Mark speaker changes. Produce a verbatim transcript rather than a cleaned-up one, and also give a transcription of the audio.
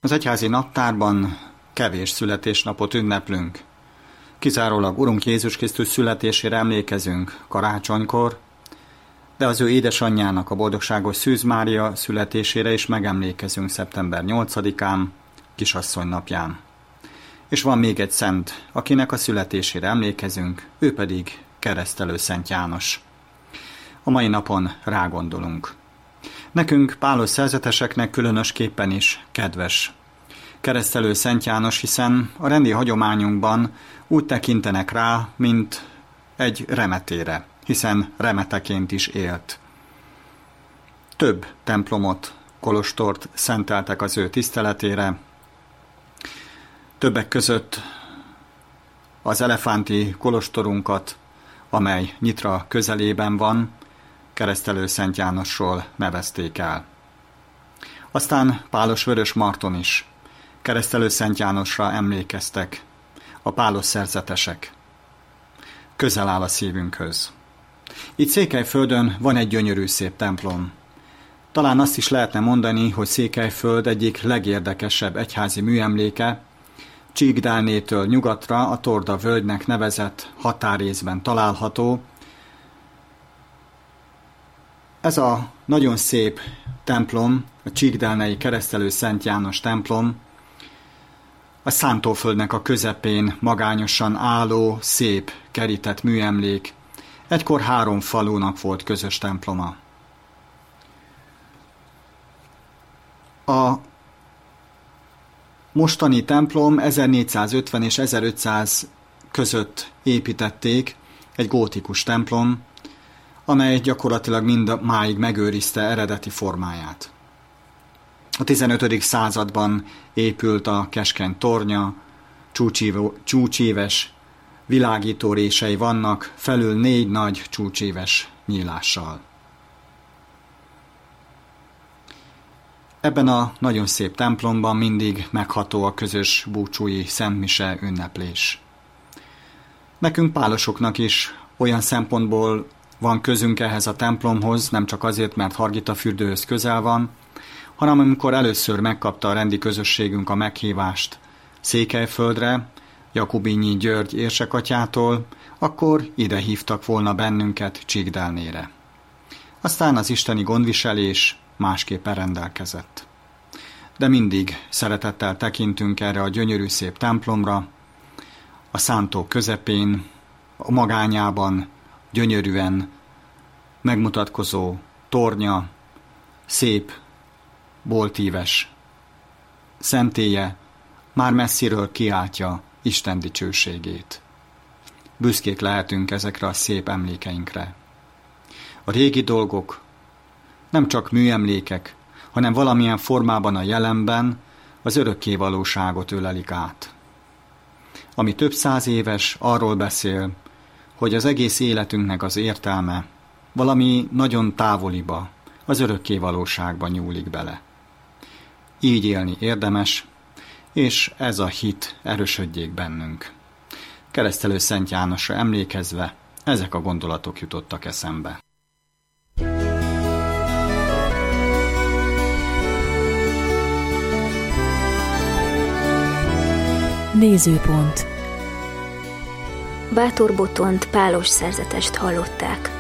Speaker 1: Az egyházi naptárban kevés születésnapot ünneplünk. Kizárólag Urunk Jézus Krisztus születésére emlékezünk karácsonykor, de az ő édesanyjának, a boldogságos Szűz Mária születésére is megemlékezünk szeptember nyolcadikán, Kisasszony napján. És van még egy szent, akinek a születésére emlékezünk, ő pedig Keresztelő Szent János. A mai napon rágondolunk. Nekünk, pálos szerzeteseknek különösképpen is kedves Keresztelő Szent János, hiszen a rendi hagyományunkban úgy tekintenek rá, mint egy remetére, hiszen remeteként is élt. Több templomot, kolostort szenteltek az ő tiszteletére, többek között az elefánti kolostorunkat, amely Nyitra közelében van, Keresztelő Szent Jánosról nevezték el. Aztán Pálos Vörösmarton is Keresztelő Szent Jánosra emlékeztek a pálos szerzetesek. Közel áll a szívünkhöz. Itt Székelyföldön van egy gyönyörű szép templom. Talán azt is lehetne mondani, hogy Székelyföld egyik legérdekesebb egyházi műemléke, Csíkdálnétől nyugatra a Torda völgynek nevezett határrészben található. Ez a nagyon szép templom, a csíkdálnei Keresztelő Szent János templom, a Szántóföldnek a közepén magányosan álló, szép, kerített műemlék. Egykor három falunak volt közös temploma. A mostani templom ezernégyszázötven és ezerötszáz között építették, egy gótikus templom, amely gyakorlatilag mind máig megőrizte eredeti formáját. A tizenötödik században épült a keskeny tornya, csúcsíves világító rései vannak, felül négy nagy csúcsíves nyílással. Ebben a nagyon szép templomban mindig megható a közös búcsúi szentmise ünneplés. Nekünk pálosoknak is olyan szempontból van közünk ehhez a templomhoz, nem csak azért, mert Hargitafürdőhöz közel van, hanem amikor először megkapta a rendi közösségünk a meghívást Székelyföldre, Jakubinyi György érsekatyától, akkor ide hívtak volna bennünket Csíkdálnére. Aztán az isteni gondviselés másképpen rendelkezett. De mindig szeretettel tekintünk erre a gyönyörű szép templomra, a szántó közepén, a magányában gyönyörűen megmutatkozó tornya, szép, boltíves szentélye már messziről kiáltja Isten dicsőségét. Büszkék lehetünk ezekre a szép emlékeinkre. A régi dolgok nem csak műemlékek, hanem valamilyen formában a jelenben az örökké valóságot ölelik át. Ami több száz éves, arról beszél, hogy az egész életünknek az értelme valami nagyon távoliba, az örökké valóságba nyúlik bele. Így élni érdemes, és ez a hit erősödjék bennünk. Keresztelő Szent Jánosra emlékezve ezek a gondolatok jutottak eszembe.
Speaker 2: Nézőpont.
Speaker 3: Bátor Botont pálos szerzetest hallották.